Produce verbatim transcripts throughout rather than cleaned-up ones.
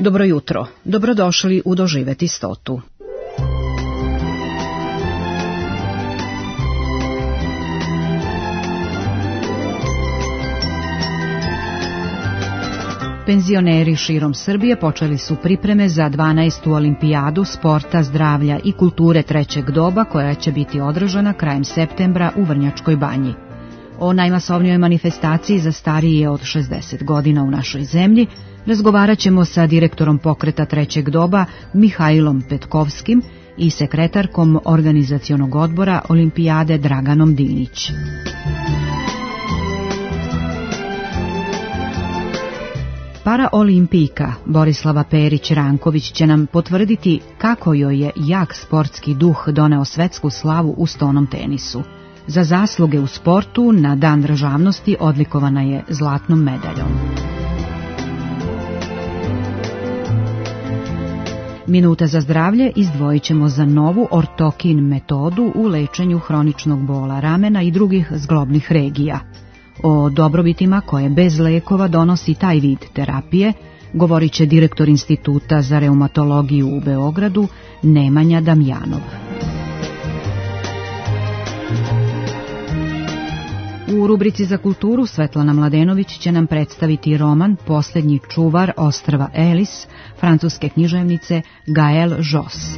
Dobro jutro, dobrodošli u Doživeti stotu. Penzioneri širom Srbije počeli su pripreme za dvanaestu olimpijadu sporta, zdravlja i kulture trećeg doba koja će biti održana krajem septembra u Vrnjačkoj Banji. O najmasovnijoj manifestaciji za starije od šezdeset godina u našoj zemlji razgovarat ćemo sa direktorom pokreta trećeg doba Mihajlom Petkovskim i sekretarkom organizacionog odbora olimpijade Draganom Dinić. Paraolimpijka Borislava Perić-Ranković će nam potvrditi kako joj je jak sportski duh doneo svetsku slavu u stonom tenisu. Za zasluge u sportu na Dan državnosti odlikovana je zlatnom medaljom. Minuta za zdravlje izdvojit ćemo za novu ortokin metodu u lečenju hroničnog bola ramena i drugih zglobnih regija. O dobrobitima koje bez lekova donosi taj vid terapije govorit će direktor Instituta za reumatologiju u Beogradu Nemanja Damjanov. U rubrici za kulturu Svetlana Mladenović će nam predstaviti roman Posljednji čuvar ostrva Ellis francuske književnice Gaëlle Josse.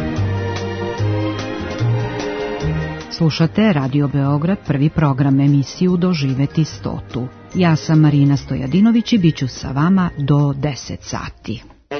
Slušate Radio Beograd, prvi program emisiju Doživeti stotu. Ja sam Marina Stojadinović i bit ću sa vama do deset sati.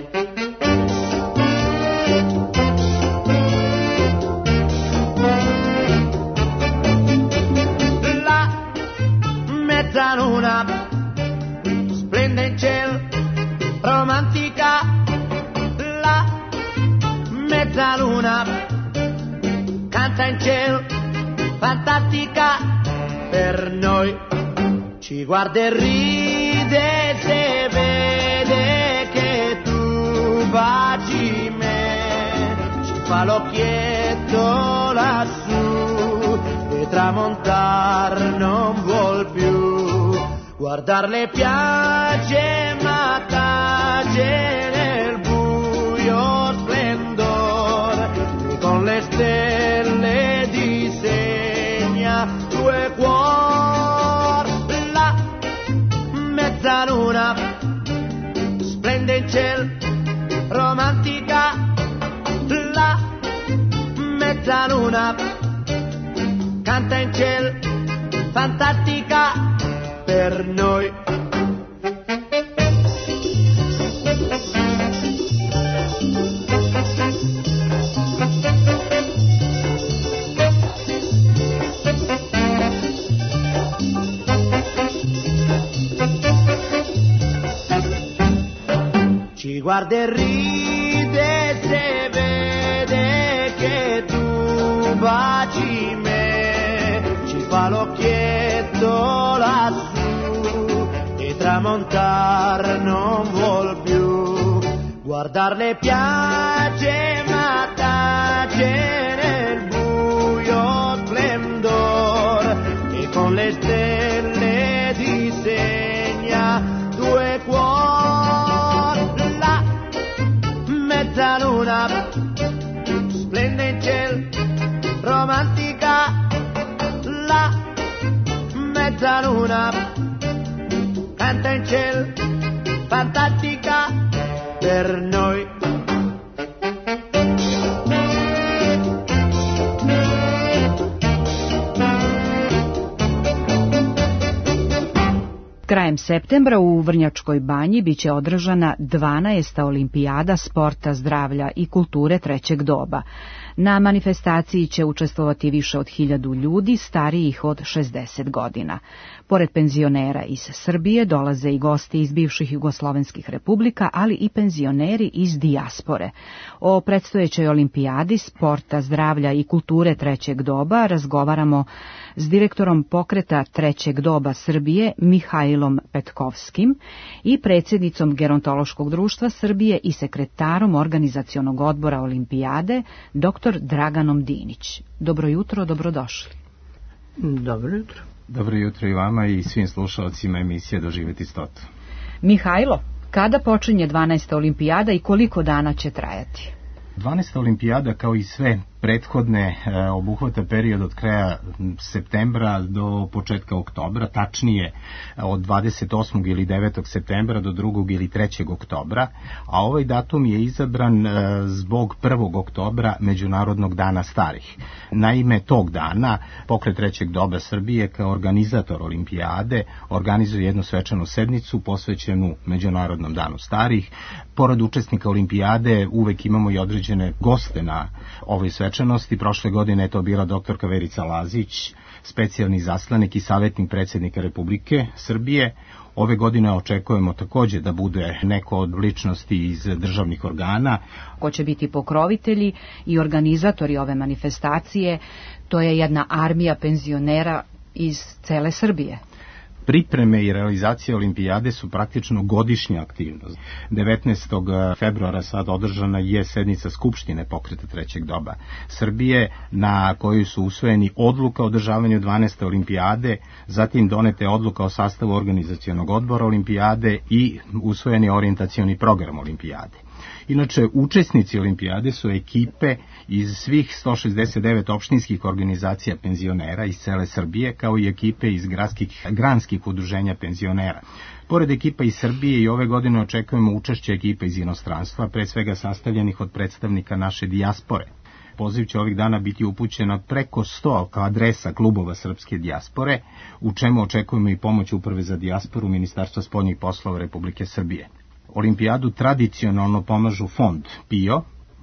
La mezzaluna splende in ciel, romantica. La mezzaluna canta in ciel, fantastica per noi, ci guarda e ride se vede che tu baci me, ci fa l'occhietto lassù e tramontar non vuol più, guardarle piace ma tace nel buio splendor e con le stelle disegna due cuor. La mezzaluna splende in ciel, romantica. La mezzaluna canta in ciel, fantastica per noi. Ci guarda e ride se vede che tu baci me, ci fa l'occhietto lassù e tramontar non vuol più, guardarle piace ma tace nel buio splendor e con le stelle disegna due cuori. Mezzaluna splende in ciel, romantica. La mezzaluna canta in ciel, fantastica per noi. Krajem septembra u Vrnjačkoj Banji biće održana dvanaesta olimpijada sporta, zdravlja i kulture trećeg doba. Na manifestaciji će učestvovati više od hiljadu ljudi starijih od šezdeset godina. Pored penzionera iz Srbije dolaze i gosti iz bivših jugoslovenskih republika, ali i penzioneri iz dijaspore. O predstojećoj olimpijadi sporta, zdravlja i kulture trećeg doba razgovaramo s direktorom pokreta trećeg doba Srbije Mihajlom Petkovskim i predsjednicom Gerontološkog društva Srbije i sekretarom organizacionog odbora olimpijade doktor Draganom Dinić. Dobro jutro, dobrodošli. Dobro jutro. Dobro jutro i vama i svim slušalcima emisije Doživeti stotu. Mihajlo, Kada počinje dvanaesta olimpijada i koliko dana će trajati? dvanaesta olimpijada, kao i sve prethodne, obuhvata period od kraja septembra do početka oktobra, tačnije od dvadeset osmog ili devetog septembra do drugog ili trećeg oktobra, a ovaj datum je izabran zbog prvog oktobra, Međunarodnog dana starih. Naime, tog dana Pokret trećeg doba Srbije kao organizator olimpijade organizuje jednu svečanu sednicu posvećenu Međunarodnom danu starih. Pored učesnika olimpijade uvek imamo i određene goste na ovoj svečanosti. Prošle godine je to bila doktorka Verica Lazić, specijalni zaslanik i savjetnik predsjednika Republike Srbije. Ove godine očekujemo takođe da bude neko od ličnosti iz državnih organa. Ko će biti pokrovitelji i organizatori ove manifestacije, to je jedna armija penzionera iz cele Srbije. Pripreme i realizacije olimpijade su praktično godišnja aktivnost. devetnaestog februara sad održana je sednica Skupštine Pokreta trećeg doba Srbije, na kojoj su usvojeni odluka o održavanju dvanaeste olimpijade, zatim donete odluka o sastavu organizacionog odbora olimpijade i usvojeni orijentacioni program olimpijade. Inače, učesnici olimpijade su ekipe iz svih sto šezdeset devet opštinskih organizacija penzionera iz cele Srbije, kao i ekipe iz gradskih, granskih udruženja penzionera. Pored ekipa iz Srbije i ove godine očekujemo učešće ekipa iz inostranstva, pre svega sastavljenih od predstavnika naše dijaspore. Poziv će ovih dana biti upućen na preko sto adresa klubova srpske dijaspore, u čemu očekujemo i pomoć Uprave za dijasporu Ministarstva spoljnih poslova Republike Srbije. Olimpijadu tradicionalno pomažu fond PIO,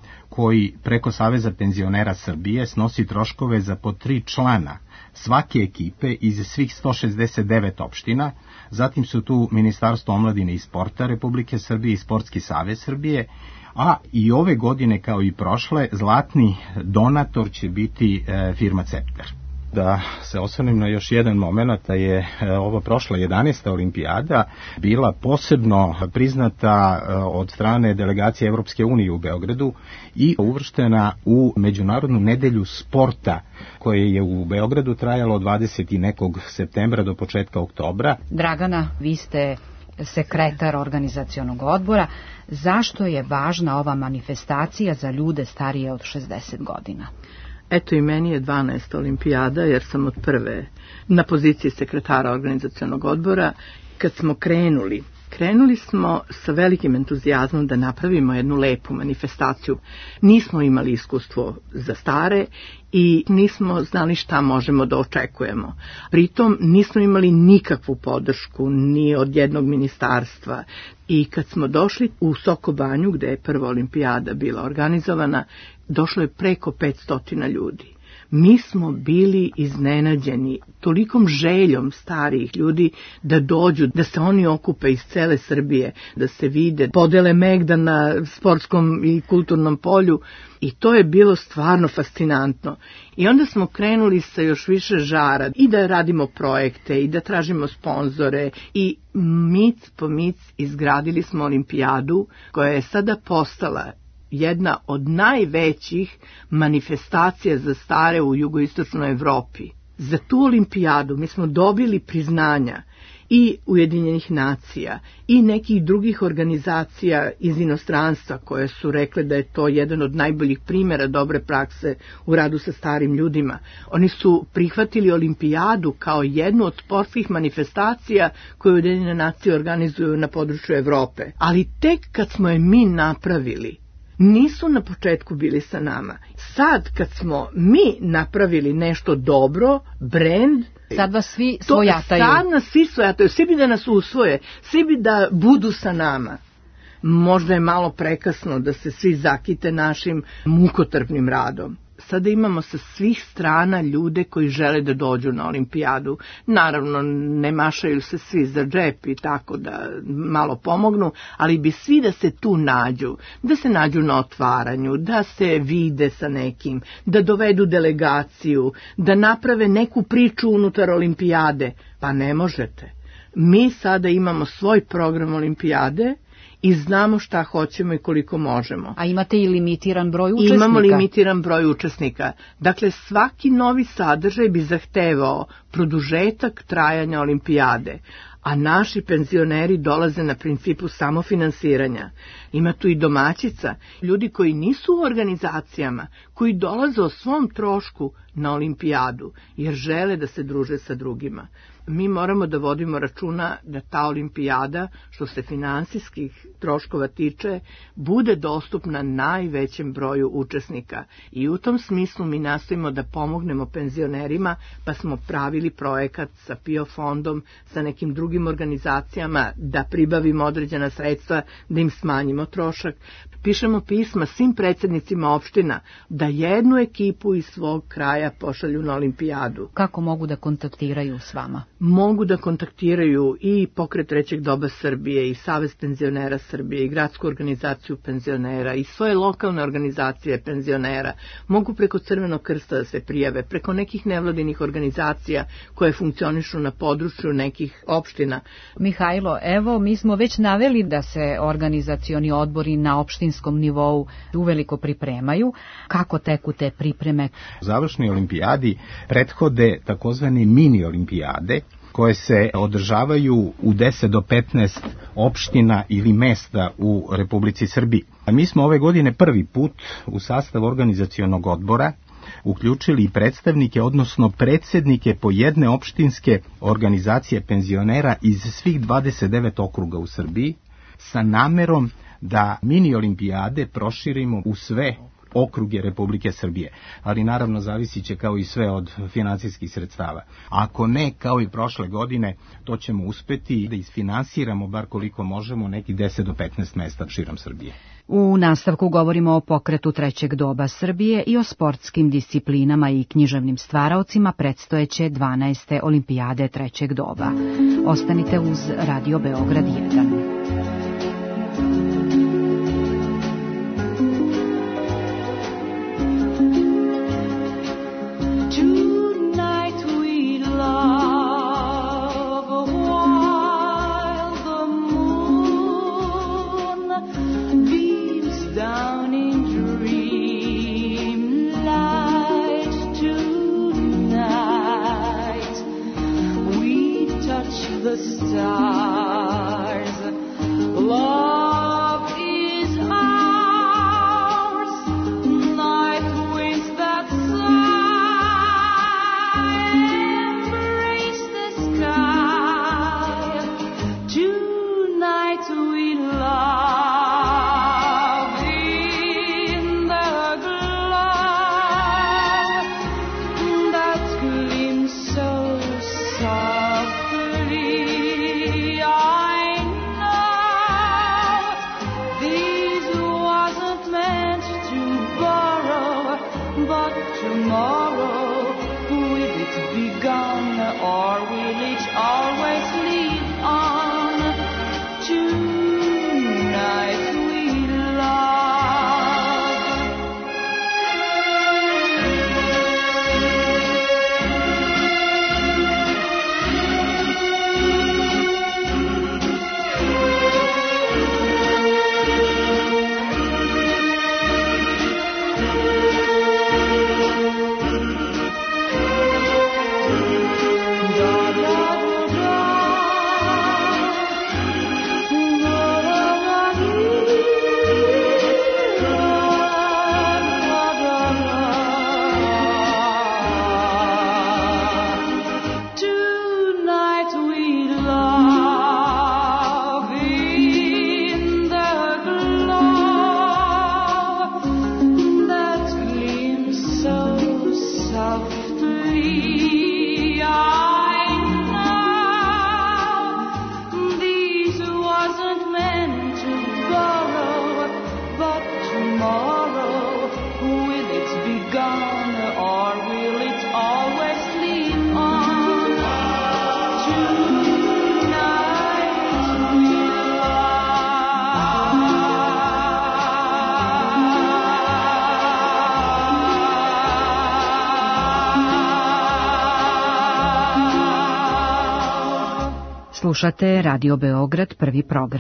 koji preko Saveza penzionera Srbije snosi troškove za po tri člana svake ekipe iz svih sto šezdeset devet opština, zatim su tu Ministarstvo omladine i sporta Republike Srbije i Sportski savez Srbije, a i ove godine kao i prošle zlatni donator će biti e, firma Cepter. Da se osvrnem na još jedan moment, a je ova prošla jedanaesta olimpijada bila posebno priznata od strane delegacije Evropske unije u Beogradu i uvrštena u Međunarodnu nedelju sporta, koje je u Beogradu trajalo od dvadesetog nekog septembra do početka oktobra. Dragana, vi ste sekretar organizacionog odbora. Zašto je važna ova manifestacija za ljude starije od šezdeset godina? Eto, i meni je dvanaesta olimpijada, jer sam od prve na poziciji sekretara organizacionog odbora. Kad smo krenuli, krenuli smo sa velikim entuzijazmom da napravimo jednu lepu manifestaciju. Nismo imali iskustvo za stare i nismo znali šta možemo da očekujemo. Pritom nismo imali nikakvu podršku ni od jednog ministarstva. I kad smo došli u Sokobanju, gde je prva olimpijada bila organizovana, došlo je preko petsto ljudi. Mi smo bili iznenađeni tolikom željom starijih ljudi da dođu, da se oni okupe iz cele Srbije, da se vide, podele megdan na sportskom i kulturnom polju, i to je bilo stvarno fascinantno. I onda smo krenuli sa još više žara i da radimo projekte i da tražimo sponzore i mic po mic izgradili smo olimpijadu koja je sada postala jedna od najvećih manifestacija za stare u jugoistočnoj Evropi. Za tu olimpijadu mi smo dobili priznanja i Ujedinjenih nacija i nekih drugih organizacija iz inostranstva koje su rekle da je to jedan od najboljih primjera dobre prakse u radu sa starim ljudima. Oni su prihvatili olimpijadu kao jednu od sportskih manifestacija koje Ujedinjene nacije organizuju na području Evrope. Ali tek kad smo je mi napravili, nisu na početku bili sa nama. Sad kad smo mi napravili nešto dobro, brend, sad vas svi svojataju. Sad nas svi svojataju, svi bi da nas usvoje, svi bi da budu sa nama. Možda je malo prekasno da se svi zakite našim mukotrpnim radom. Sada imamo sa svih strana ljude koji žele da dođu na olimpijadu. Naravno, ne mašaju se svi za džep i tako da malo pomognu, ali bi svi da se tu nađu, da se nađu na otvaranju, da se vide sa nekim, da dovedu delegaciju, da naprave neku priču unutar olimpijade. Pa ne možete. Mi sada imamo svoj program olimpijade i znamo šta hoćemo i koliko možemo. A imate i limitiran broj učesnika? Imamo limitiran broj učesnika. Dakle, svaki novi sadržaj bi zahtevao produžetak trajanja olimpijade. a naši penzioneri dolaze na principu samofinansiranja. Ima tu i domaćica, ljudi koji nisu u organizacijama, koji dolaze o svom trošku na olimpijadu, jer žele da se druže sa drugima. Mi moramo da vodimo računa da ta olimpijada, što se finansijskih troškova tiče, bude dostupna najvećem broju učesnika. I u tom smislu mi nastojimo da pomognemo penzionerima, pa smo pravili projekat sa P I O fondom, sa nekim drugim organizacijama, da pribavimo određena sredstva, da im smanjimo trošak. Pišemo pisma svim predsednicima opština da jednu ekipu iz svog kraja pošalju na olimpijadu. Kako mogu da kontaktiraju s vama? Mogu da kontaktiraju i Pokret trećeg doba Srbije, i Savez penzionera Srbije, i Gradsku organizaciju penzionera, i svoje lokalne organizacije penzionera. Mogu preko Crvenog krsta da se prijave, preko nekih nevladinih organizacija koje funkcionišu na području nekih opština. Mihajlo, evo, mi smo već naveli da se organizacioni odbori na opštinskom nivou uveliko pripremaju. Kako teku te pripreme? Završnoj olimpijadi prethode takozvane mini olimpijade, koje se održavaju u deset do petnaest opština ili mesta u Republici Srbiji. A mi smo ove godine prvi put u sastav organizacionog odbora uključili i predstavnike, odnosno predsednike po jedne opštinske organizacije penzionera iz svih dvadeset devet okruga u Srbiji, sa namerom da mini olimpijade proširimo u sve okruge Republike Srbije, ali naravno zavisit će kao i sve od finansijskih sredstava. Ako ne, kao i prošle godine, to ćemo uspeti da isfinansiramo bar koliko možemo neki deset do petnaest mesta širom Srbije. U nastavku govorimo o pokretu trećeg doba Srbije i o sportskim disciplinama i književnim stvaraocima predstojeće dvanaeste olimpijade trećeg doba. Ostanite uz Radio Beograd jedan. The stars, love is ours, night winds that sigh, embrace the sky, tonight we love in the glow that gleams so soft. Tomorrow, will it be gone, or will it always live on? Tonight we Slušate Radio Beograd, prvi program.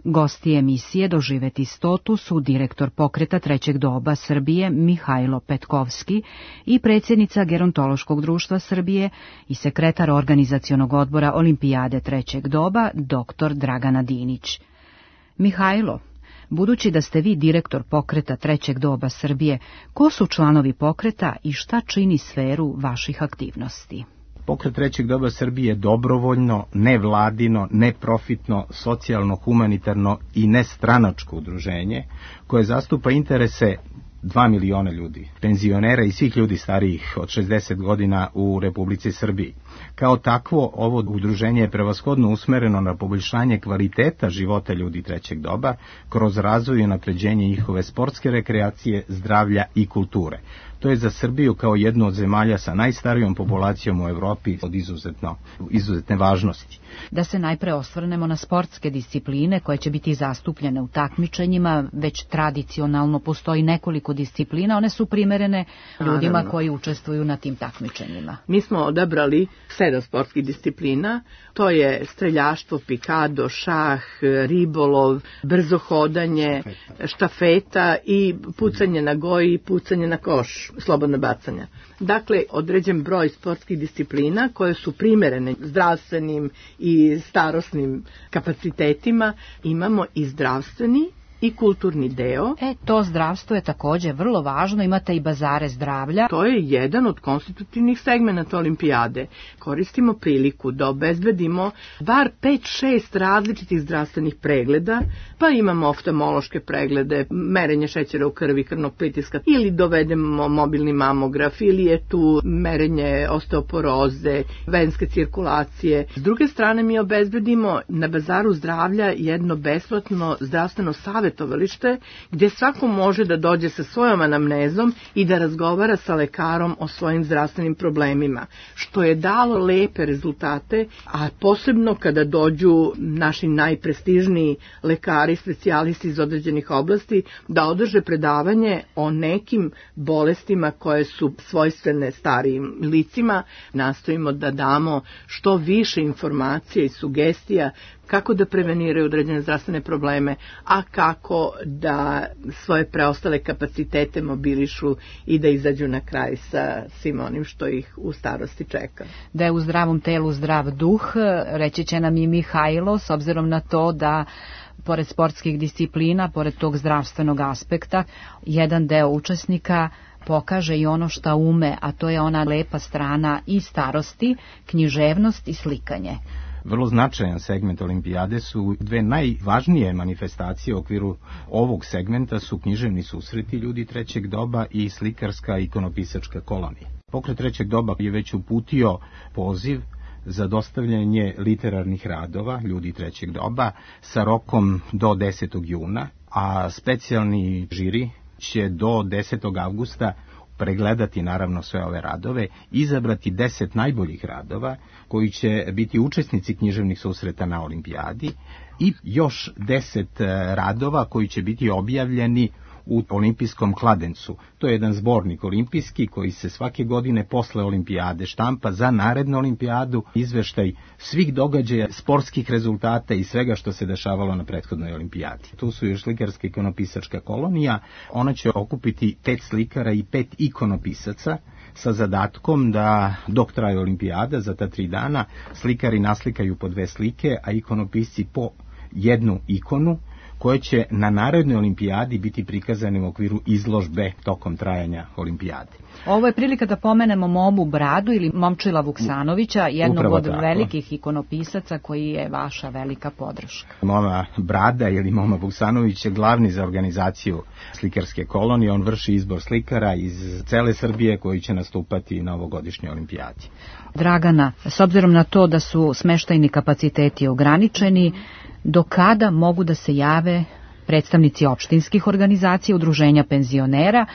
Gosti emisije Doživeti stotu su direktor Pokreta trećeg doba Srbije Mihajlo Petkovski i predsjednica Gerontološkog društva Srbije i sekretar organizacionog odbora Olimpijade trećeg doba dr. Dragana Dinić. Mihajlo, budući da ste vi direktor Pokreta trećeg doba Srbije, ko su članovi pokreta i šta čini sferu vaših aktivnosti? Pokret trećeg doba Srbije je dobrovoljno, nevladino, neprofitno, socijalno-humanitarno i nestranačko udruženje koje zastupa interese dva miliona ljudi, penzionera i svih ljudi starijih od šezdeset godina u Republici Srbiji. Kao takvo, ovo udruženje je prevashodno usmereno na poboljšanje kvaliteta života ljudi trećeg doba kroz razvoj i unapređenje njihove sportske rekreacije, zdravlja i kulture. To je za Srbiju kao jednu od zemalja sa najstarijom populacijom u Evropi od izuzetno, izuzetne važnosti. Da se najpre osvrnemo na sportske discipline koje će biti zastupljene u takmičenjima, već tradicionalno postoji nekoliko disciplina, one su primerene ljudima Naravno. koji učestvuju na tim takmičenjima. Mi smo odabrali sedam sportskih disciplina, to je streljaštvo, pikado, šah, ribolov, brzo hodanje, štafeta i pucanje na goji i pucanje na koš, slobodna bacanja. Dakle, određen broj sportskih disciplina koje su primerene zdravstvenim i starosnim kapacitetima, imamo i zdravstveni i kulturni deo. E, to zdravstvo je također vrlo važno, imate i bazare zdravlja. To je jedan od konstitutivnih segmenata olimpijade. Koristimo priliku da obezbedimo bar pet šest različitih zdravstvenih pregleda, pa imamo oftalmološke preglede, merenje šećera u krvi, krvnog pritiska, ili dovedemo mobilni mamograf, ili je tu merenje osteoporoze, venske cirkulacije. S druge strane mi obezbedimo na bazaru zdravlja jedno besplatno zdravstveno savjetovalište gdje svako može da dođe sa svojom anamnezom i da razgovara sa lekarom o svojim zdravstvenim problemima, što je dalo lepe rezultate, a posebno kada dođu naši najprestižniji lekari, specijalisti iz određenih oblasti, da održe predavanje o nekim bolestima koje su svojstvene starijim licima. Nastojimo da damo što više informacija i sugestija kako da preveniraju određene zdravstvene probleme, a kako da svoje preostale kapacitete mobilišu i da izađu na kraj sa svim onim što ih u starosti čeka. Da je u zdravom telu zdrav duh, reći će nam i Mihajlo, s obzirom na to da pored sportskih disciplina, pored tog zdravstvenog aspekta, jedan deo učesnika pokaže i ono šta ume, a to je ona lepa strana i starosti, književnost i slikanje. Vrlo značajan segment olimpijade su dve najvažnije manifestacije u okviru ovog segmenta su književni susreti ljudi trećeg doba i slikarska ikonopisačka kolonija. Pokret trećeg doba je već uputio poziv za dostavljanje literarnih radova ljudi trećeg doba sa rokom do desetog juna, a specijalni žiri će do desetog avgusta pregledati naravno sve ove radove, izabrati deset najboljih radova koji će biti učesnici književnih susreta na olimpijadi i još deset radova koji će biti objavljeni u olimpijskom kladencu. To je jedan zbornik olimpijski koji se svake godine posle olimpijade štampa za narednu olimpijadu, izveštaj svih događaja, sportskih rezultata i svega što se dešavalo na prethodnoj olimpijadi. Tu su još slikarska ikonopisačka kolonija, ona će okupiti pet slikara i pet ikonopisaca sa zadatkom da dok traje olimpijada za ta tri dana slikari naslikaju po dve slike, a ikonopisci po jednu ikonu koje će na narednoj olimpijadi biti prikazane u okviru izložbe tokom trajanja olimpijade. Ovo je prilika da pomenemo Momu Bradu ili Momčila Vuksanovića, jednog Upravo od tako. velikih ikonopisaca koji je vaša velika podrška. Moma Brada ili Moma Vuksanović je glavni za organizaciju slikarske kolonije. On vrši izbor slikara iz cele Srbije koji će nastupati na ovogodišnjoj olimpijadi. Dragana, s obzirom na to da su smeštajni kapaciteti ograničeni, do kada mogu da se jave predstavnici opštinskih organizacija, udruženja penzionera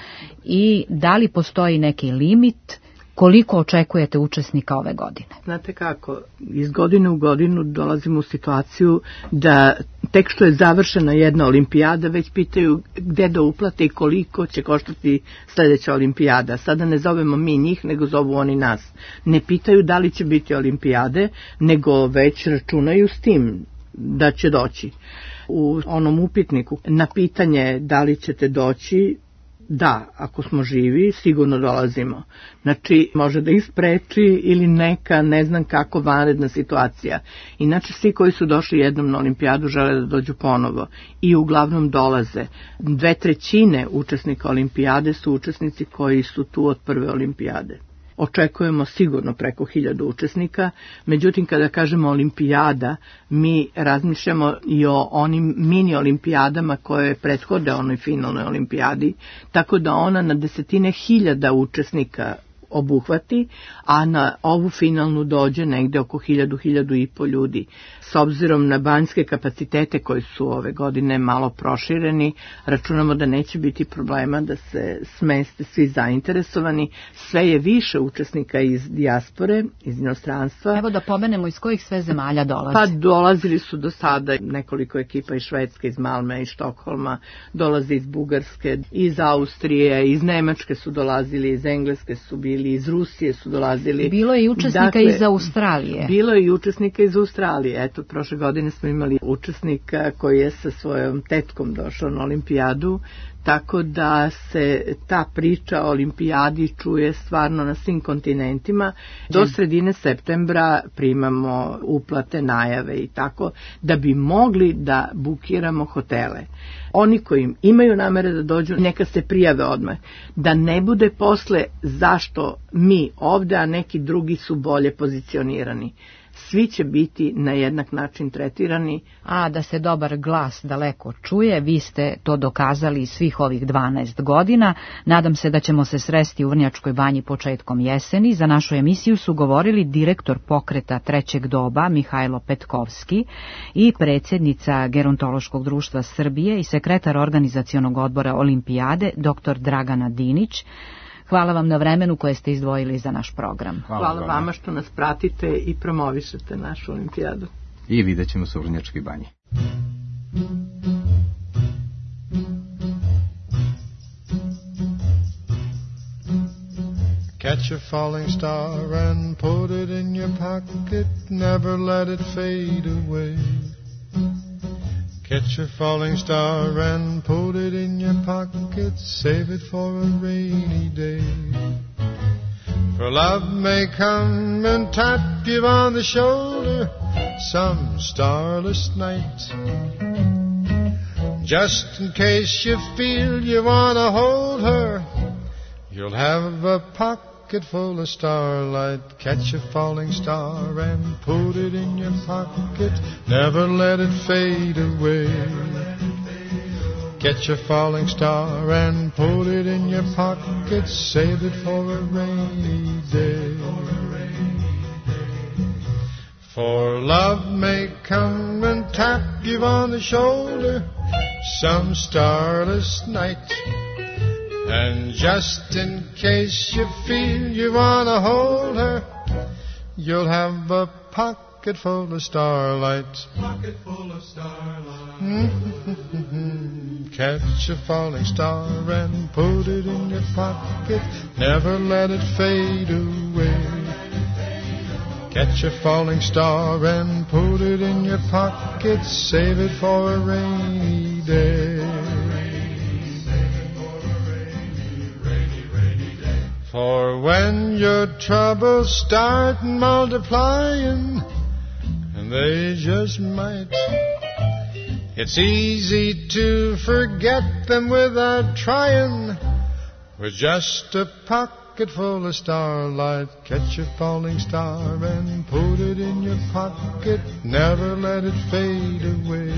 i da li postoji neki limit, koliko očekujete učesnika ove godine? Znate kako, iz godine u godinu dolazimo u situaciju da tek što je završena jedna olimpijada već pitaju gde da uplate i koliko će koštati sljedeća olimpijada. Sada ne zovemo mi njih, nego zovu oni nas. Ne pitaju da li će biti olimpijade, nego već računaju s tim. da će doći. U onom upitniku na pitanje da li ćete doći, da, ako smo živi, sigurno dolazimo. Znači, može da ispreči ili neka, ne znam kako, vanredna situacija. Inače, svi koji su došli jednom na olimpijadu žele da dođu ponovo i uglavnom dolaze. Dve trećine učesnika olimpijade su učesnici koji su tu od prve olimpijade. Očekujemo sigurno preko hiljadu učesnika, međutim kada kažemo olimpijada, mi razmišljamo i o onim mini olimpijadama koje prethode onoj finalnoj olimpijadi, tako da ona na desetine hiljada učesnika obuhvati, a na ovu finalnu dođe negde oko hiljadu, hiljadu i po ljudi. S obzirom na banjske kapacitete koji su ove godine malo prošireni, računamo da neće biti problema da se smeste svi zainteresovani. Sve je više učesnika iz dijaspore, iz inostranstva. Evo da pomenemo iz kojih sve zemalja dolaze. Pa dolazili su do sada nekoliko ekipa iz Švedske, iz Malme, iz Štokholma, dolaze iz Bugarske, iz Austrije, iz Nemačke su dolazili, iz Engleske su bili, iz Rusije su dolazili. Bilo je i učesnika dakle, iz Australije. Bilo je i učesnika iz Australije. Eto, prošle godine smo imali učesnika koji je sa svojom tetkom došao na olimpijadu, tako da se ta priča o olimpijadi čuje stvarno na svim kontinentima. Do sredine septembra primamo uplate, najave i tako, da bi mogli da bukiramo hotele. Oni koji imaju namere da dođu, neka se prijave odmah. Da ne bude posle zašto mi ovde, a neki drugi su bolje pozicionirani. Svi će biti na jednak način tretirani. A da se dobar glas daleko čuje, vi ste to dokazali svih ovih dvanaest godina. Nadam se da ćemo se sresti u Vrnjačkoj banji početkom jeseni. Za našu emisiju su govorili direktor pokreta Trećeg doba Mihajlo Petkovski i predsjednica Gerontološkog društva Srbije i sekretar organizacionog odbora Olimpijade doktor Dragana Dinić. Hvala vam na vremenu koje ste izdvojili za naš program. Hvala, Hvala vama što nas pratite i promovišete našu olimpijadu. I vidjet ćemo se u Vrnjačkoj banji. Catch a falling star and put it in your pocket, never let it fade away. Catch a falling star and put it in your pocket, save it for a rainy day. For love may come and tap you on the shoulder some starless night. Just in case you feel you want to hold her, you'll have a pocket full of starlight. Catch a falling star and put it in your pocket, never let it fade away. Catch a falling star and put it in your pocket, save it for a rainy day. For love may come and tap you on the shoulder some starless night. And just in case you feel you want to hold her, you'll have a pocket full of starlight. Pocket full of starlight. Mm-hmm. Catch a falling star and put it in your pocket, never let it fade away. Catch a falling star and put it in your pocket, save it for a rainy day. For when your troubles start multiplying, and they just might, it's easy to forget them without trying. With just a pocket full of starlight, catch a falling star and put it in your pocket, never let it fade away.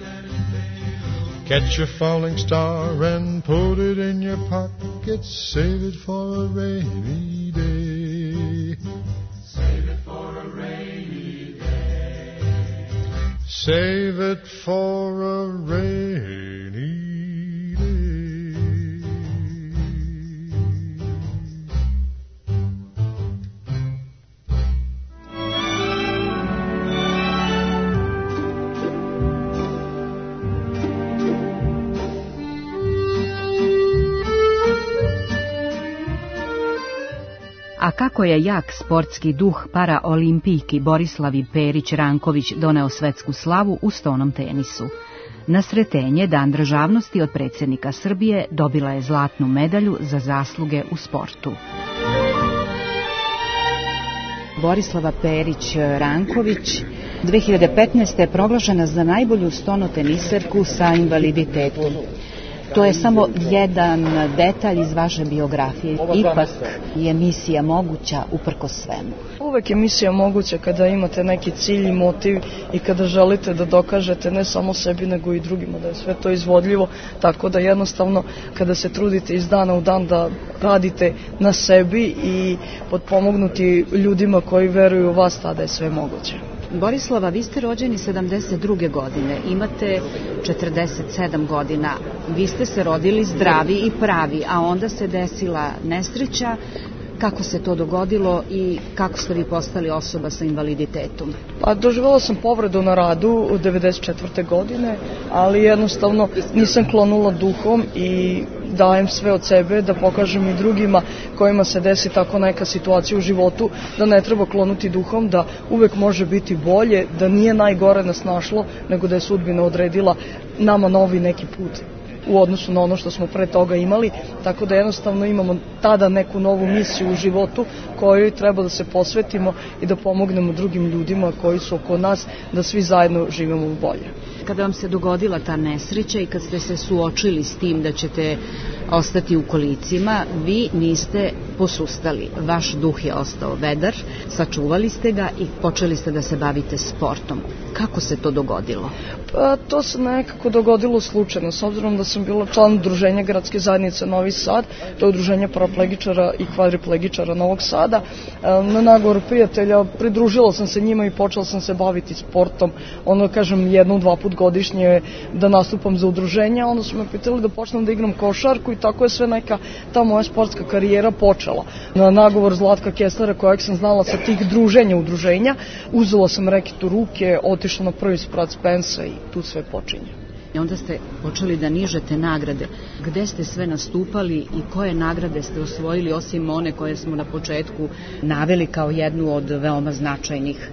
Catch a falling star and put it in your pocket, save it for a rainy day. Save it for a rainy day. Save it for a rainy day. A kako je jak sportski duh paraolimpijki Borislavi Perić-Ranković doneo svetsku slavu u stonom tenisu. Na Sretenje, Dan državnosti od predsjednika Srbije, dobila je zlatnu medalju za zasluge u sportu. Borislava Perić-Ranković dve hiljade petnaeste. je proglašena za najbolju stonoteniserku sa invaliditetom. To je samo jedan detalj iz vaše biografije. Ipak je misija moguća uprkos svemu. Uvek je misija moguća kada imate neki cilj i motiv i kada želite da dokažete ne samo sebi nego i drugima da je sve to izvodljivo, tako da jednostavno kada se trudite iz dana u dan da radite na sebi i potpomognuti ljudima koji veruju u vas, tada je sve moguće. Borislava, vi ste rođeni sedamdeset druge. godine, imate četrdeset sedam godina. Vi ste se rodili zdravi i pravi, a onda se desila nesreća. Kako se to dogodilo i kako ste vi postali osoba sa invaliditetom? Pa doživjela sam povredu na radu u devedeset četvrte. godine, ali jednostavno nisam klonula duhom i dajem sve od sebe da pokažem i drugima kojima se desi tako neka situacija u životu, da ne treba klonuti duhom, da uvek može biti bolje, da nije najgore nas našlo, nego da je sudbina odredila nama novi neki put u odnosu na ono što smo pre toga imali, tako da jednostavno imamo tada neku novu misiju u životu kojoj treba da se posvetimo i da pomognemo drugim ljudima koji su oko nas, da svi zajedno živimo bolje. Kada vam se dogodila ta nesreća i kad ste se suočili s tim da ćete ostati u kolicima, vi niste posustali. Vaš duh je ostao vedar, sačuvali ste ga i počeli ste da se bavite sportom. Kako se to dogodilo? Pa to se nekako dogodilo slučajno, s obzirom da sam bila član udruženja Gradske zajednice Novi Sad, to je udruženje paraplegičara i kvadriplegičara Novog Sada. Na nagovor prijatelja pridružila sam se njima i počela sam se baviti sportom, ono kažem jednom, dva put godišnje da nastupam za udruženja, onda su me pitali da počnem da igram košarku i tako je sve neka ta moja sportska karijera počela. Na nagovor Zlatka Kesslera, kojeg sam znala sa tih druženja, udruženja, uzela sam reket u ruke, otišla na prvi sprat Spensa i tu sve počinje. I onda ste počeli da nižete nagrade. Gde ste sve nastupali i koje nagrade ste osvojili, osim one koje smo na početku naveli kao jednu od veoma značajnih?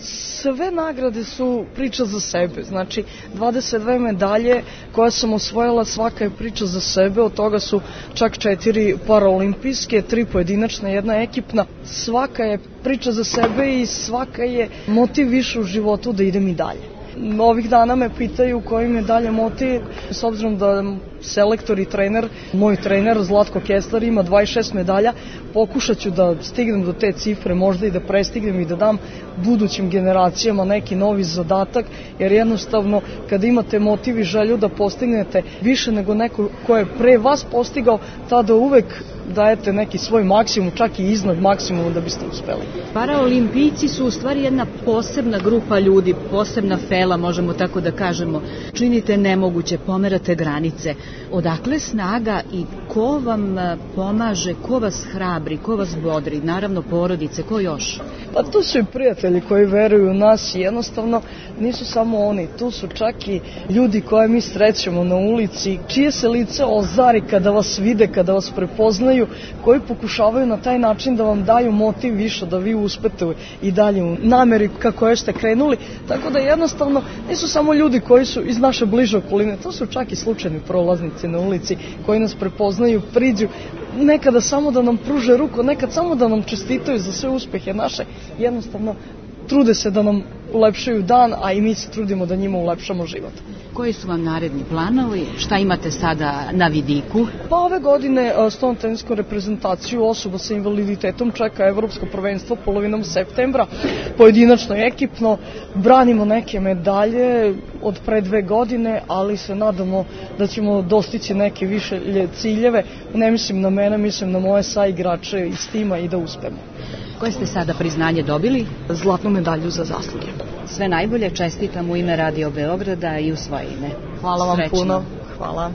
Sve nagrade su priča za sebe, znači dvadeset dve medalje koje sam osvojila, svaka je priča za sebe, od toga su čak četiri paraolimpijske, tri pojedinačna, jedna ekipna, svaka je priča za sebe i svaka je motiv više u životu da idem i dalje. Ovih dana me pitaju koji mi je dalje motiv, s obzirom da selektor i trener, moj trener Zlatko Kessler ima dvadeset šest medalja, pokušat ću da stignem do te cifre, možda i da prestignem i da dam budućim generacijama neki novi zadatak, jer jednostavno kada imate motiv i želju da postignete više nego neko ko je pre vas postigao, tada uvek dajete neki svoj maksimum, čak i iznad maksimuma da biste uspeli. Paraolimpijci su u stvari jedna posebna grupa ljudi, posebna fela, možemo tako da kažemo. Činite nemoguće, pomerate granice. Odakle snaga i ko vam pomaže, ko vas hrabri, ko vas bodri, naravno porodice, ko još? Pa tu su i prijatelji koji veruju u nas i jednostavno nisu samo oni, tu su čak i ljudi koje mi srećemo na ulici, čije se lice ozari kada vas vide, kada vas prepoznaju, koji pokušavaju na taj način da vam daju motiv više, da vi uspete i dalje u nameri kako je ste krenuli, tako da jednostavno nisu samo ljudi koji su iz naše bliže okoline, to su čak i slučajni prolaznici na ulici koji nas prepoznaju, priđu, nekada samo da nam pruže ruku, nekad samo da nam čestitaju za sve uspehe naše, jednostavno trude se da nam ulepšaju dan, a i mi se trudimo da njima ulepšamo život. Koji su vam naredni planovi? Šta imate sada na vidiku? Pa ove godine stonoteninsku reprezentaciju osoba sa invaliditetom čeka Evropsko prvenstvo polovinom septembra, pojedinačno i ekipno, branimo neke medalje od pre dve godine, ali se nadamo da ćemo dostići neke više ciljeve, ne mislim na mene, mislim na moje saigrače iz tima i da uspemo. Koje ste sada priznanje dobili? Zlatnu medalju za zasluge. Sve najbolje, čestitam u ime Radio Beograda i u svoje ime. Hvala vam Srećno. puno. Hvala.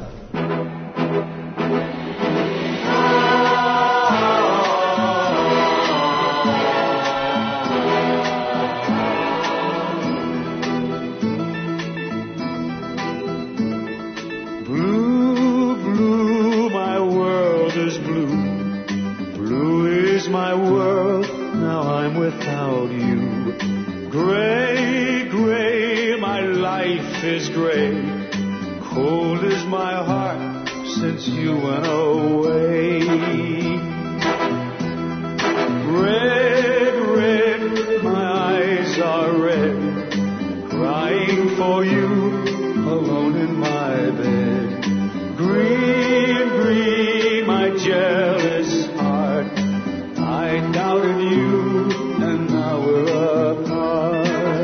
Blue, blue, my world is blue. Blue is my world. Cold is my heart since you went away. Red, red, my eyes are red, crying for you alone in my bed. Green, green, my jealous heart, I doubted you and now we're apart.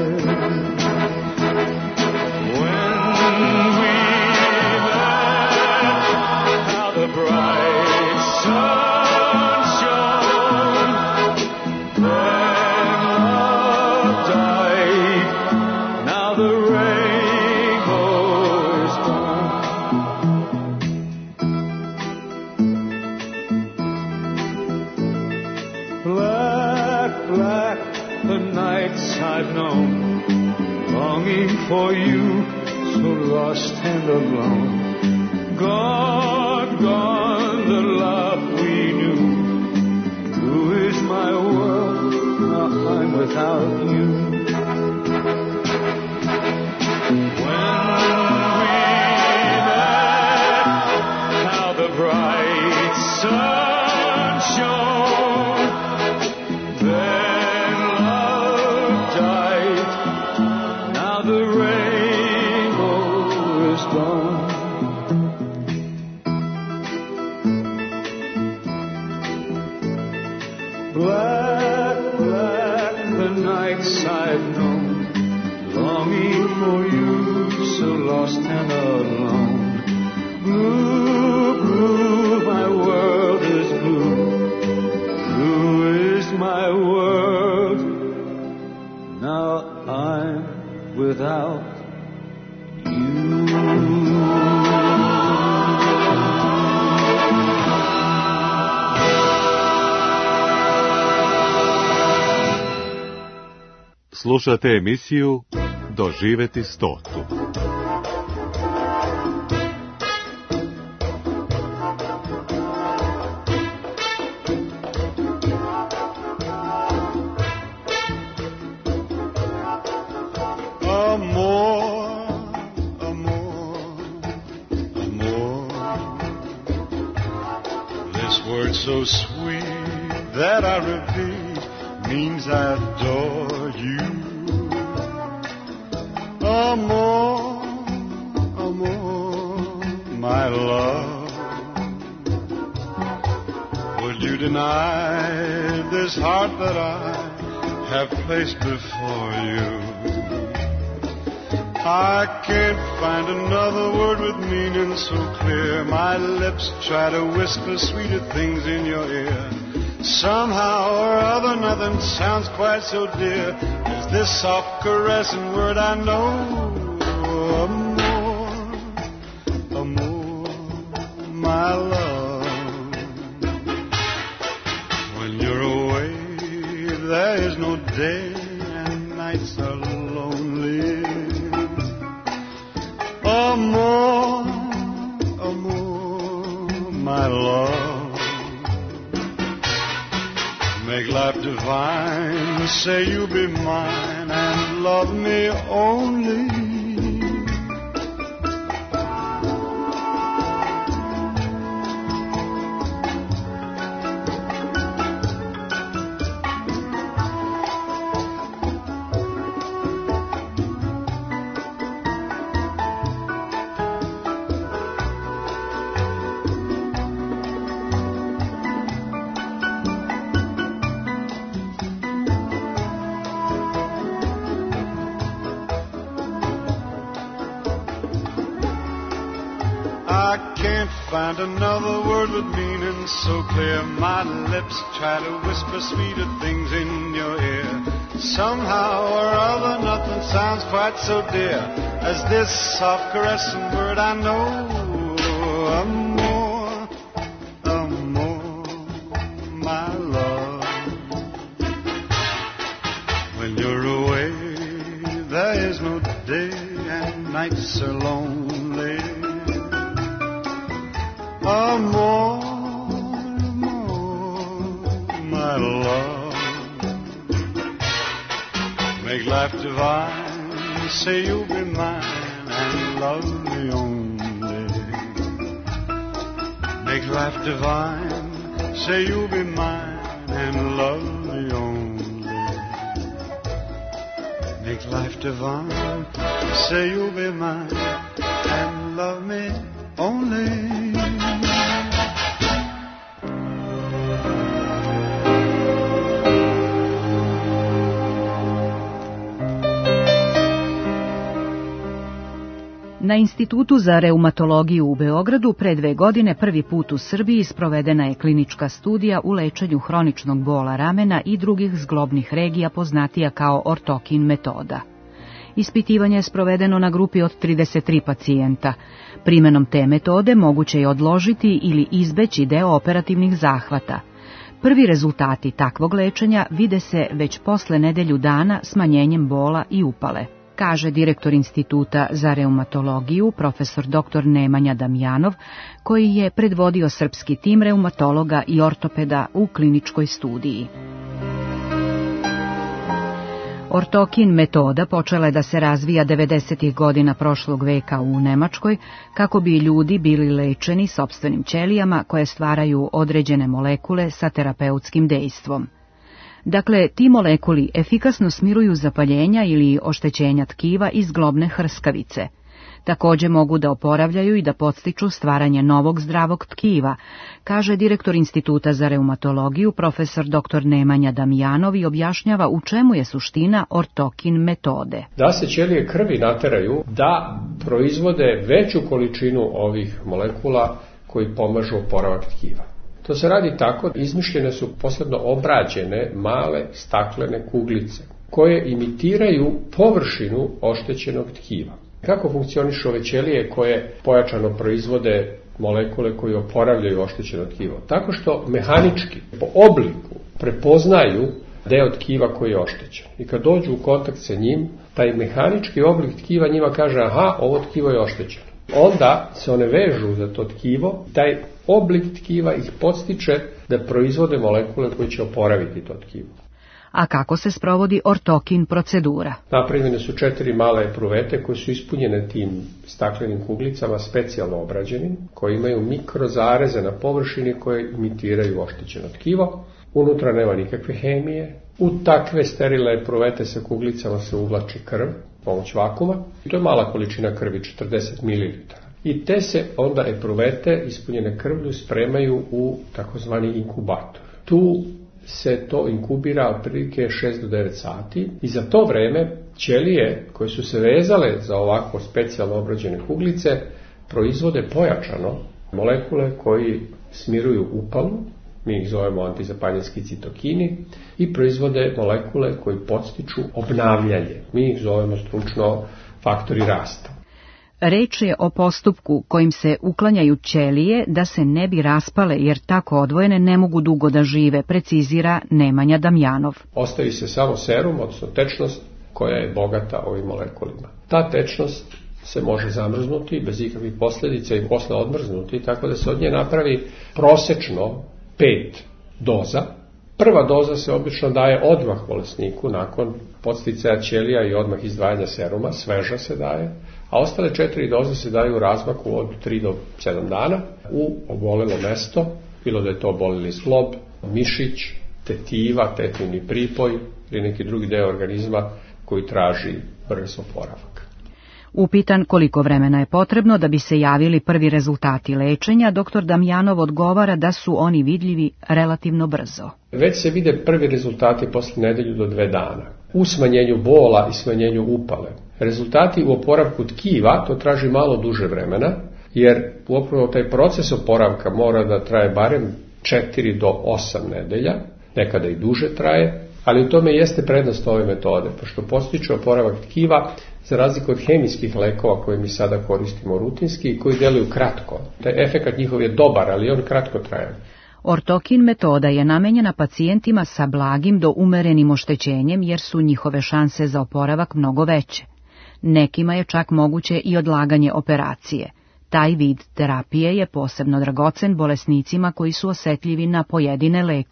I've known, longing for you, so lost and alone. Gone, gone, the love we knew. Blue is my world, now I'm without you. When we met, how the bright sun shone. Then black, black, the nights I've known, longing for you, so lost and alone. Blue, blue, my world is blue. Blue is my world. Now I'm without you. Slušate emisiju Doživeti stotu. Amor, amor, amor. This word so sweet that I repeat means I adore you. Amor, amor, my love. Would you deny this heart that I have placed before you? I can't find another word with meaning so clear. My lips try to whisper sweeter things in your ear. Somehow or other, nothing sounds quite so dear as this soft caressing word I know. Amor, amor, my love. When you're away, there is no day and nights are lonely. Amor, amor, my love. Make life divine, say you'll be mine and love me only. Find another word with meaning so clear. My lips try to whisper sweeter things in your ear. Somehow or other, nothing sounds quite so dear as this soft caressing word I know. Amor, amor, my love. When you're away, there is no day and nights are lonely. Amor, amor, my love. Make life divine, say you'll be mine and love me only. Make life divine, say you'll be mine and love me only. Make life divine, say you'll be mine and love me only. Na Institutu za reumatologiju u Beogradu pre dve godine prvi put u Srbiji sprovedena je klinička studija u lečenju hroničnog bola ramena i drugih zglobnih regija poznatija kao Ortokin metoda. Ispitivanje je sprovedeno na grupi od trideset tri pacijenta. Primenom te metode moguće je odložiti ili izbeći deo operativnih zahvata. Prvi rezultati takvog lečenja vide se već posle nedelju dana smanjenjem bola i upale, kaže direktor Instituta za reumatologiju, profesor doktor Nemanja Damjanov, koji je predvodio srpski tim reumatologa i ortopeda u kliničkoj studiji. Ortokin metoda počela je da se razvija devedesetih godina prošlog veka u Nemačkoj, kako bi ljudi bili lečeni sopstvenim ćelijama koje stvaraju određene molekule sa terapeutskim dejstvom. Dakle, ti molekuli efikasno smiruju zapaljenja ili oštećenja tkiva i zglobne hrskavice. Također mogu da oporavljaju i da podstiču stvaranje novog zdravog tkiva, kaže direktor Instituta za reumatologiju, profesor doktor Nemanja Damjanov, i objašnjava u čemu je suština Ortokin metode. Da se ćelije krvi nateraju da proizvode veću količinu ovih molekula koji pomažu oporavak tkiva. To se radi tako, izmišljene su posebno obrađene male staklene kuglice koje imitiraju površinu oštećenog tkiva. Kako funkcionišu ove ćelije koje pojačano proizvode molekule koje oporavljaju oštećeno tkivo? Tako što mehanički, po obliku, prepoznaju deo tkiva koji je oštećen. I kad dođu u kontakt sa njim, taj mehanički oblik tkiva njima kaže, aha, ovo tkivo je oštećeno. Onda se one vežu za to tkivo, taj oblik tkiva ih podstiče da proizvode molekule koje će oporaviti to tkivo. A kako se sprovodi Ortokin procedura? Napravljene su četiri male epruvete koje su ispunjene tim staklenim kuglicama specijalno obrađenim, koje imaju mikrozareze na površini koje imitiraju oštećeno tkivo. Unutra nema nikakve hemije. U takve sterilne epruvete sa kuglicama se uvlači krv, pomoć vakuma. To je mala količina krvi, četrdeset mililitara. I te se onda epruvete ispunjene krvlju spremaju u takozvani inkubator. Tu se to inkubira otprilike šest do devet sati i za to vreme ćelije koje su se vezale za ovako specijalno obrađene kuglice proizvode pojačano molekule koji smiruju upalu, mi ih zovemo antizapaljenski citokini, i proizvode molekule koji podstiču obnavljanje, mi ih zovemo stručno faktori rasta. Reč je o postupku kojim se uklanjaju ćelije da se ne bi raspale, jer tako odvojene ne mogu dugo da žive, precizira Nemanja Damjanov. Ostavi se samo serum, odnosno tečnost koja je bogata ovim molekulima. Ta tečnost se može zamrznuti bez ikakvih posljedica i posle odmrznuti, tako da se od nje napravi prosečno pet doza. Prva doza se obično daje odmah bolesniku nakon podsticaja ćelija i odmah izdvajanja seruma, sveža se daje, a ostale četiri doze se daju u razmaku od tri do sedam dana u obolelo mesto, bilo da je to oboleli zglob, mišić, tetiva, tetivni pripoj ili neki drugi deo organizma koji traži brz oporavak. Upitan koliko vremena je potrebno da bi se javili prvi rezultati lečenja, doktor Damjanov odgovara da su oni vidljivi relativno brzo. Već se vide prvi rezultati posle nedelju do dve dana. U smanjenju bola i smanjenju upale. Rezultati u oporavku tkiva, to traži malo duže vremena, jer upravo taj proces oporavka mora da traje barem četiri do osam nedelja, nekada i duže traje, ali u tome jeste prednost ove metode, pošto podstiče oporavak tkiva za razliku od hemijskih lekova koje mi sada koristimo rutinski i koji deluju kratko. Taj efekat njihov je dobar, ali on kratko traje. Ortokin metoda je namenjena pacijentima sa blagim do umerenim oštećenjem, jer su njihove šanse za oporavak mnogo veće. Nekima je čak moguće i odlaganje operacije. Taj vid terapije je posebno dragocen bolesnicima koji su osetljivi na pojedine lekove.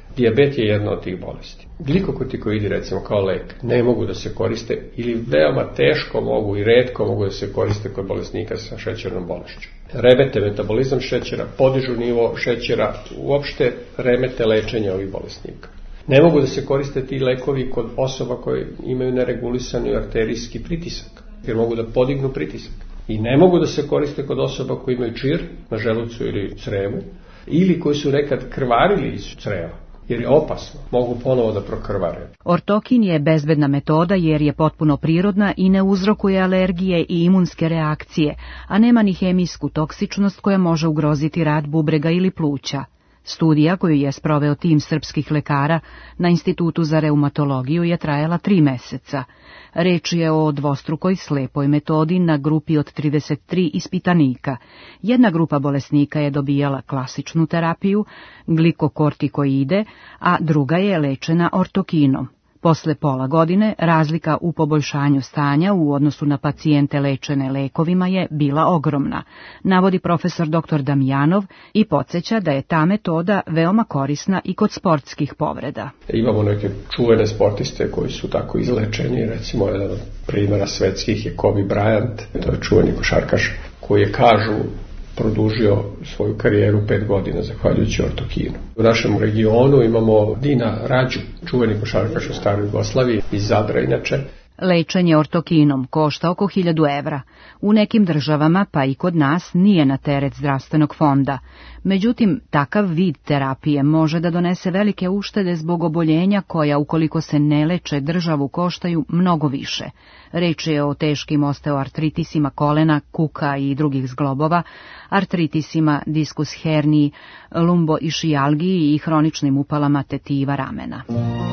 Dijabet je jedna od tih bolesti. Glikokotikoidi, recimo kao lek, ne mogu da se koriste ili veoma teško mogu i retko mogu da se koriste kod bolesnika sa šećernom bolešću. Remete metabolizam šećera, podižu nivo šećera, uopšte remete lečenje ovih bolesnika. Ne mogu da se koriste ti lekovi kod osoba koje imaju neregulisani arterijski pritisak, jer mogu da podignu pritisak. I ne mogu da se koriste kod osoba koji imaju čir na želucu ili crevu, ili koji su nekad krvarili iz creva, jer je opasno, mogu ponovo da prokrvare. Ortokin je bezbedna metoda jer je potpuno prirodna i ne uzrokuje alergije i imunske reakcije, a nema ni hemijsku toksičnost koja može ugroziti rad bubrega ili pluća. Studija koju je sproveo tim srpskih lekara na Institutu za reumatologiju je trajala tri meseca. Reč je o dvostrukoj slepoj metodi na grupi od trideset tri ispitanika. Jedna grupa bolesnika je dobijala klasičnu terapiju, glikokortikoide, a druga je lečena ortokinom. Posle pola godine razlika u poboljšanju stanja u odnosu na pacijente lečene lekovima je bila ogromna, navodi profesor doktor Damjanov i podsjeća da je ta metoda veoma korisna i kod sportskih povreda. Imamo neke čuvene sportiste koji su tako izlečeni, recimo jedan od primjera svetskih je Kobe Bryant, to je čuveni košarkaš koji je, kažu, produžio svoju karijeru pet godina zahvaljujući ortokinu. U našem regionu imamo Dina Rađu, čuveni košarkaš u staroj Jugoslaviji, iz Zadra inače. Lečenje ortokinom košta oko hiljadu evra. U nekim državama, pa i kod nas, nije na teret zdravstvenog fonda. Međutim, takav vid terapije može da donese velike uštede zbog oboljenja koja, ukoliko se ne leče, državu koštaju mnogo više. Reč je o teškim osteoartritisima kolena, kuka i drugih zglobova, artritisima, diskus herniji, lumboišijalgiji i hroničnim upalama tetiva ramena.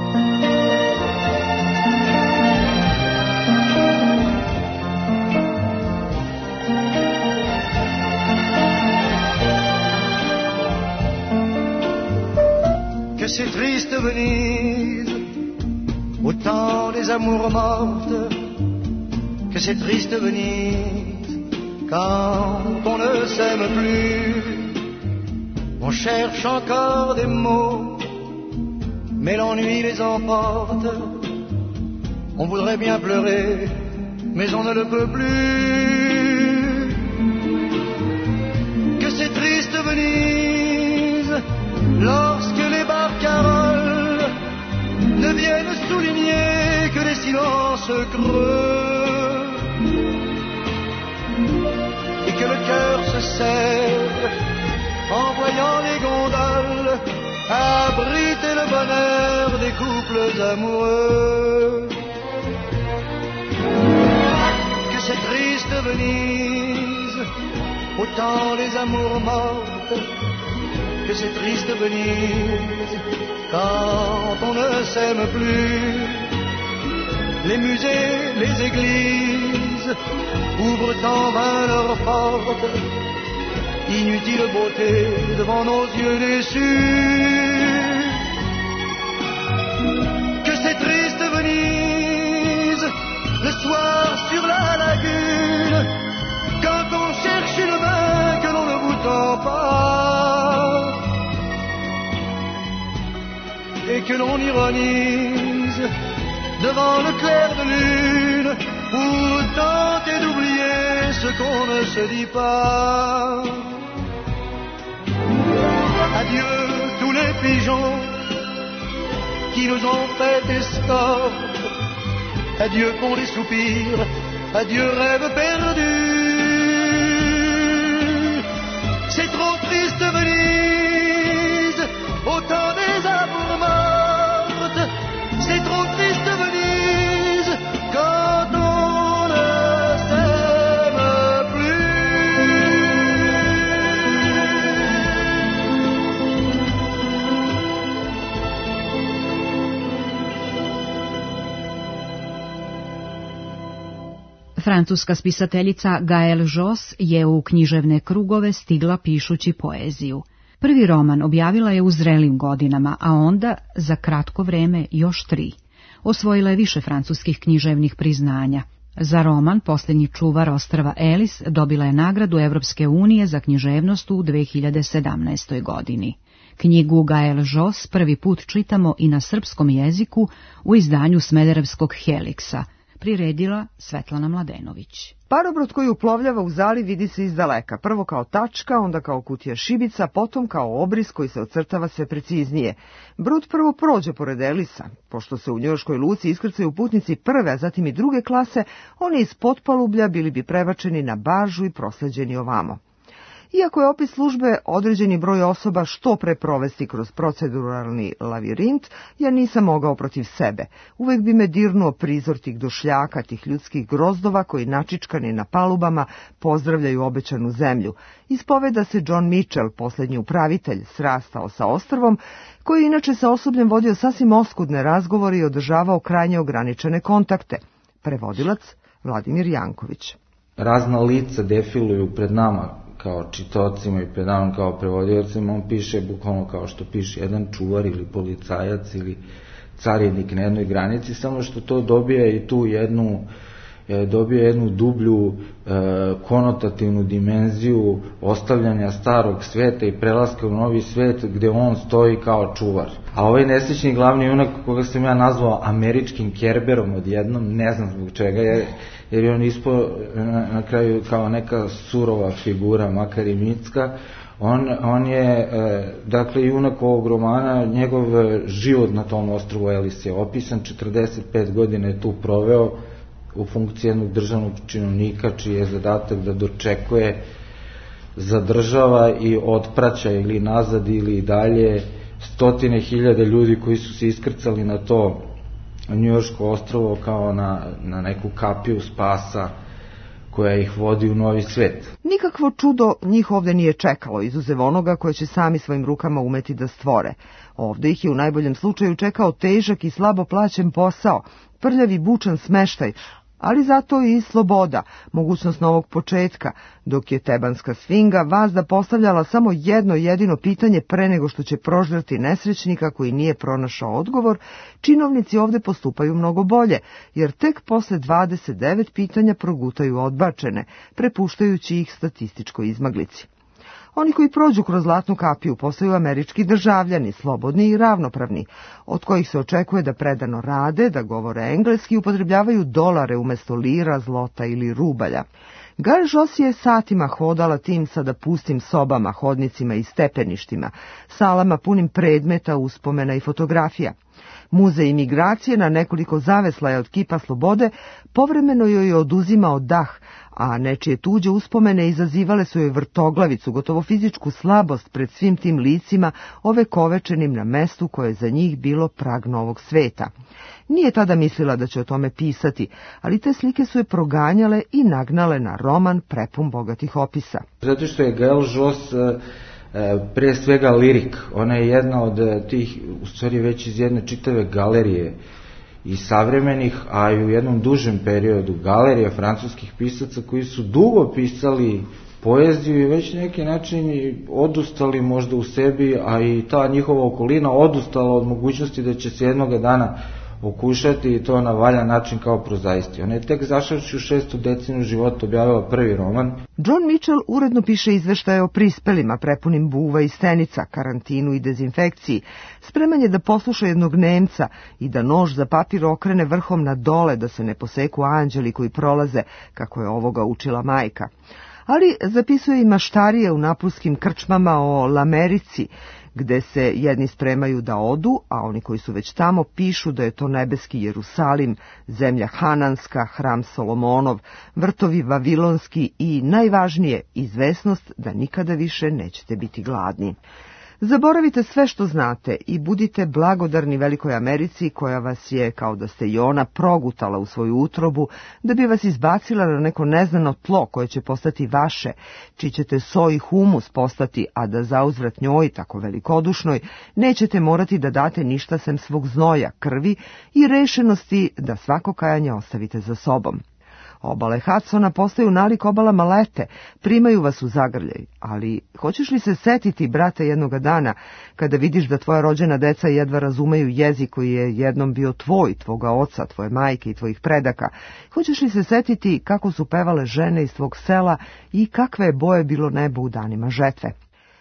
Que c'est triste Venise, au temps des amours mortes, que c'est triste Venise, quand on ne s'aime plus. On cherche encore des mots, mais l'ennui les emporte. On voudrait bien pleurer, mais on ne le peut plus. Que c'est triste Venise, lorsque les barcaroles ne viennent souligner que les silences creux et que le cœur se serre en voyant les gondoles abriter le bonheur des couples amoureux. Que c'est triste Venise, au temps des amours mortes, que c'est triste Venise, quand on ne s'aime plus. Les musées, les églises ouvrent en vain leurs portes, inutile beauté devant nos yeux déçus. Que c'est triste Venise, le soir sur la lagune, quand on cherche une main que l'on ne vous tend pas, et que l'on ironise devant le clair de lune pour tenter d'oublier ce qu'on ne se dit pas. Adieu tous les pigeons qui nous ont fait escorte, adieu pour les soupirs, adieu rêve perdu. C'est trop triste Venise, au temps des amours mortes. C'est trop triste Venise, quand on ne s'aime plus. Francuska spisateljica Gaëlle Josse je u književne krugove stigla pišući poeziju. Prvi roman objavila je u zrelim godinama, a onda za kratko vreme još tri. Osvojila je više francuskih književnih priznanja. Za roman Posljednji čuvar ostrva Ellis dobila je nagradu Evropske unije za književnost u dve hiljade sedamnaestoj godini. Knjigu Gael Jos prvi put čitamo i na srpskom jeziku u izdanju Smederevskog Heliksa. Priredila Svetlana Mladenović. Parobrod koji uplovljava u zaliv vidi se iz daleka, prvo kao tačka, onda kao kutija šibica, potom kao obris koji se ocrtava sve preciznije. Brod prvo prođe pored Elisa. Pošto se u njujorškoj luci iskrcaju putnici prve, a zatim i druge klase, oni iz potpalublja bili bi prebačeni na baržu i prosleđeni ovamo. Iako je opis službe određeni broj osoba što pre provesti kroz proceduralni lavirint, ja nisam mogao protiv sebe. Uvek bi me dirnuo prizor tih došljaka, tih ljudskih grozdova koji načičkani na palubama pozdravljaju obećanu zemlju. Ispoveda se John Mitchell, posljednji upravitelj, srastao sa ostrvom, koji inače sa osobljem vodio sasvim oskudne razgovore i održavao krajnje ograničene kontakte. Prevodilac Vladimir Janković. Razna lica defiluju pred nama kao čitaocima i pred nama kao prevodiocima. On piše bukvalno kao što piše jedan čuvar ili policajac ili carinik na jednoj granici, samo što to dobija i tu jednu dobija jednu dublju e, konotativnu dimenziju ostavljanja starog sveta i prelaska u novi svet gde on stoji kao čuvar. A ovaj nesrećni glavni junak koga sam ja nazvao američkim Kerberom odjednom, ne znam zbog čega, jer, jer je on ispao na, na kraju kao neka surova figura, makar i mitska. On, on je, e, dakle, junak ovog romana, njegov život na tom ostrvu Elis je opisan, četrdeset pet godina je tu proveo u funkciji jednog državnog činovnika čiji je zadatak da dočekuje, zadržava i otpraća ili nazad ili dalje stotine hiljade ljudi koji su se iskrcali na to njujorško ostrvo kao na, na neku kapiju spasa koja ih vodi u novi svet. Nikakvo čudo njih ovde nije čekalo, izuzev onoga koje će sami svojim rukama umeti da stvore. Ovde ih je u najboljem slučaju čekao težak i slabo plaćen posao, prljavi bučan smeštaj, ali zato i sloboda, mogućnost novog početka, dok je tebanska sfinga vazda postavljala samo jedno jedino pitanje pre nego što će prožrati nesrećnika koji nije pronašao odgovor, činovnici ovde postupaju mnogo bolje, jer tek posle dvadeset devet pitanja progutaju odbačene, prepuštajući ih statističkoj izmaglici. Oni koji prođu kroz zlatnu kapiju postaju američki državljani, slobodni i ravnopravni, od kojih se očekuje da predano rade, da govore engleski i upotrebljavaju dolare umesto lira, zlota ili rubalja. Gael Jos je satima hodala tim sada pustim sobama, hodnicima i stepeništima, salama punim predmeta, uspomena i fotografija. Muzej imigracije na nekoliko zaveslaja od kipa slobode povremeno joj je oduzimao dah, a nečije tuđe uspomene izazivale su joj vrtoglavicu, gotovo fizičku slabost pred svim tim licima ovekovečenim na mestu koje je za njih bilo prag novog sveta. Nije tada mislila da će o tome pisati, ali te slike su je proganjale i nagnale na roman prepun bogatih opisa. Zato što je Gael Jos pre svega lirik, ona je jedna od tih, u stvari već iz jedne čitave galerije i savremenih, a i u jednom dužem periodu galerija francuskih pisaca koji su dugo pisali poeziju i već na neki način odustali možda u sebi, a i ta njihova okolina odustala od mogućnosti da će se jednoga dana okušati i to na valjan način kao prozaisti. Ona je tek zašavši u šestu deceniju života objavila prvi roman. John Mitchell uredno piše izveštaje o prispelima prepunim buva i stenica, karantinu i dezinfekciji, spreman je da posluša jednog Nemca i da nož za papir okrene vrhom na dole da se ne poseku anđeli koji prolaze, kako je ovoga učila majka. Ali zapisuje i maštarije u napulskim krčmama o Lamerici, gde se jedni spremaju da odu, a oni koji su već tamo pišu da je to nebeski Jerusalim, zemlja Hananska, hram Solomonov, vrtovi Vavilonski i, najvažnije, izvesnost da nikada više nećete biti gladni. Zaboravite sve što znate i budite blagodarni Velikoj Americi koja vas je, kao da ste i ona, progutala u svoju utrobu da bi vas izbacila na neko neznano tlo koje će postati vaše, čiji ćete so i humus postati, a da zauzvrat njoj, tako velikodušnoj, nećete morati da date ništa sem svog znoja, krvi i rešenosti da svako kajanje ostavite za sobom. Obale Hudsona postaju nalik obalama Lete, primaju vas u zagrljaj, ali hoćeš li se setiti, brate, jednoga dana, kada vidiš da tvoja rođena deca jedva razumeju jezik koji je jednom bio tvoj, tvoga oca, tvoje majke i tvojih predaka, hoćeš li se setiti kako su pevale žene iz tvog sela i kakve je boje bilo nebo u danima žetve?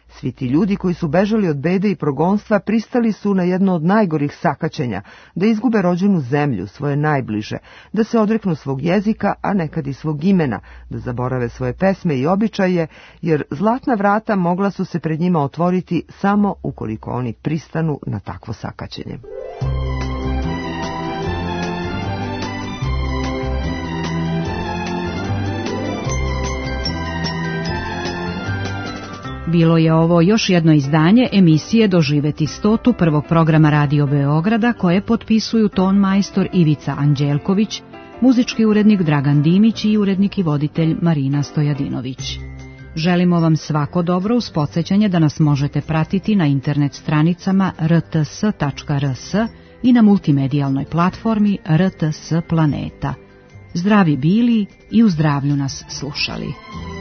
Svi ti ljudi koji su bežali od bede i progonstva pristali su na jedno od najgorih sakaćenja, da izgube rođenu zemlju, svoje najbliže, da se odreknu svog jezika, a nekad i svog imena, da zaborave svoje pesme i običaje, jer zlatna vrata mogla su se pred njima otvoriti samo ukoliko oni pristanu na takvo sakaćenje. Bilo je ovo još jedno izdanje emisije Doživeti stotu prvog programa Radio Beograda koje potpisuju ton majstor Ivica Anđelković, muzički urednik Dragan Dimić i urednik i voditelj Marina Stojadinović. Želimo vam svako dobro uz podsjećanje da nas možete pratiti na internet stranicama r t s tačka r s i na multimedijalnoj platformi R T S Planeta. Zdravi bili i u zdravlju nas slušali.